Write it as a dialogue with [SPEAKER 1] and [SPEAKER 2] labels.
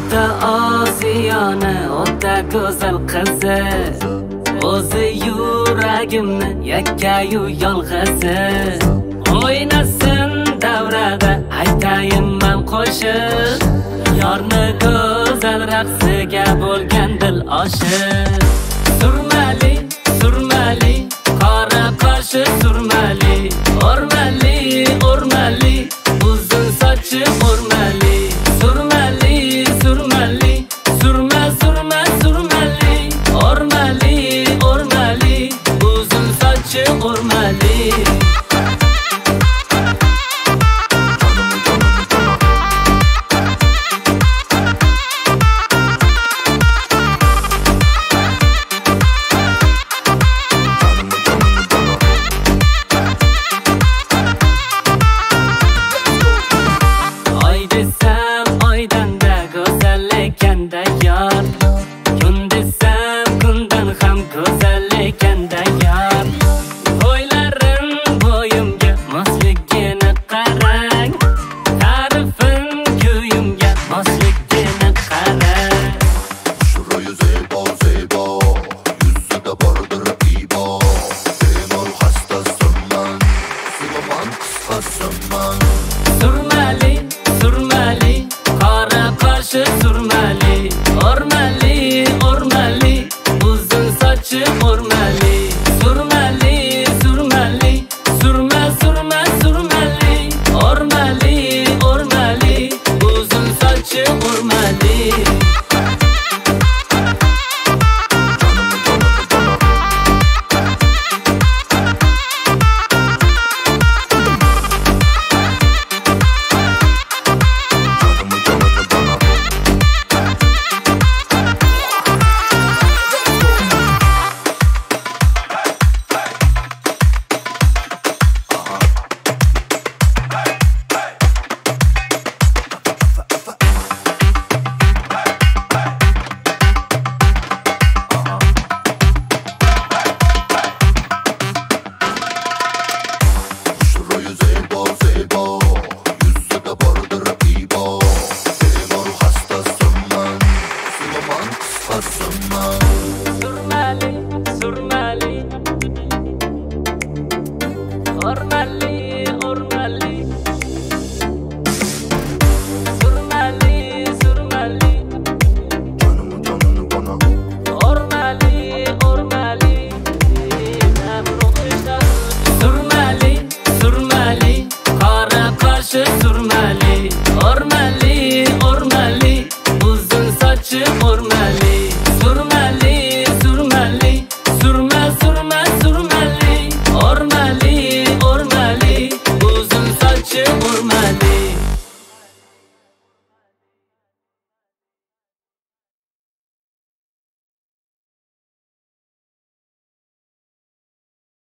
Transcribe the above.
[SPEAKER 1] O'ta Osiyoni, o'ta go'zal qizi, o'zi yuragimni yakkayu yolg'izi. O'ynasin davrada aytayin men qo'shiq, yorni go'zal raqsiga bo'lgan dil oshiq. Surmali, surmali, qora qoshi surmali, o'rmali, o'rmali, uzun sochi o'rmali. Surmali, surmali, surma, surma, surmali, o'rmali, o'rmali, uzun sochi o'rmali. Surmali, surmali, qora qoshi surmali, o'rmali, o'rmali, uzun sochi o'rmali. Surmali, surmali, surma, surma, surmali, o'rmali, o'rmali, uzun sochi o'rmali. Surmali, surmali, o'rmali, o'rmali, surmali, surmali, o'rmali, o'rmali, surmali, surmali, qora qoshi surmali, o'rmali, o'rmali, uzun sochi o'rmali. Surmali, surmali, surma, surma, surmali, o'rmali, o'rmali, uzun sochi o'rmali.